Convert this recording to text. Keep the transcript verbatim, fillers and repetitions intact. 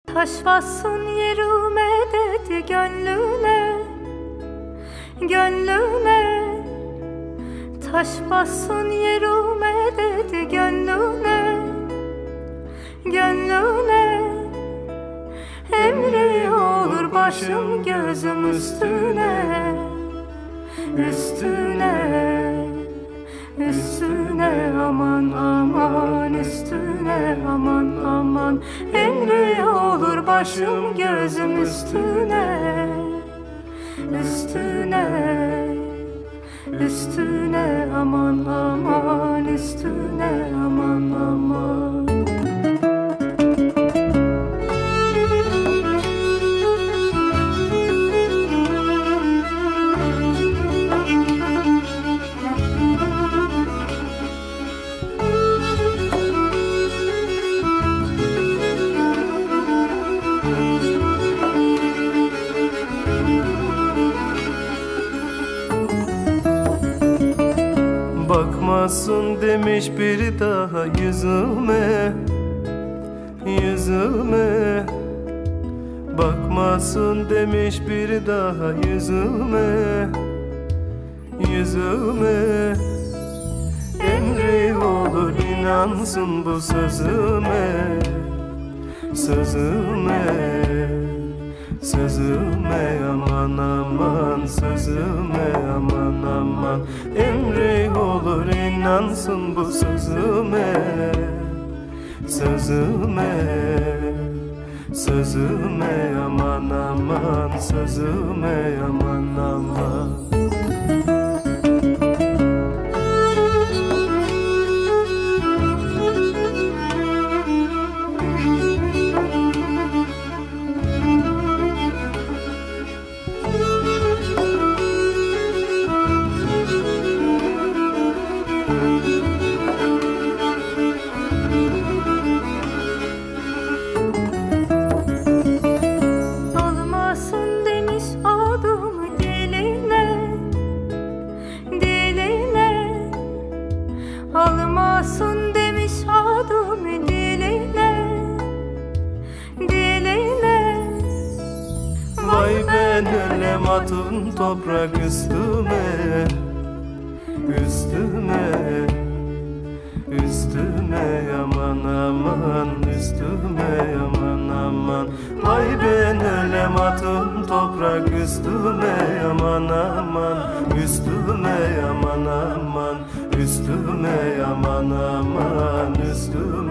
Taş bassın yerime dedi gönlüne, gönlüne. Taş bassın yerime dedi gönlüne, gönlüne. Emri olur başım gözüm üstüne, üstüne, üstüne. Aman aman üstüne, aman aman. Emri olur başım gözüm üstüne, üstüne, üstüne. Aman aman üstüne, aman aman. Bakmasın demiş biri daha yüzüme, yüzüme. Bakmasın demiş biri daha yüzüme, yüzüme. Emri olur inansın bu sözüme, sözüme, sözüme. Aman aman sözüme, aman aman. Emri olur inansın bu sözüme, sözüme, sözüme. Aman aman sözüme, aman aman. Almasın demiş adımı diline, diline. Almasın demiş adımı diline, diline. Vay ben ölem atın toprak üstüme, üstüme, üstüme. Aman aman üstüme, aman aman. Vay ben ölem atın toprak üstüme, aman aman. Üstüme, aman aman. Üstüme, aman aman. Üstüme.